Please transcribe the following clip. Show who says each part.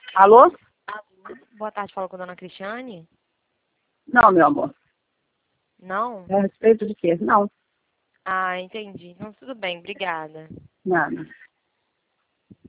Speaker 1: Alô?
Speaker 2: Boa tarde, falo com a dona Cristiane?
Speaker 1: Não, meu amor.
Speaker 2: Não?
Speaker 1: É a respeito de quê? Não,
Speaker 2: Ah, entendi. Não, tudo bem, obrigada.
Speaker 1: nada.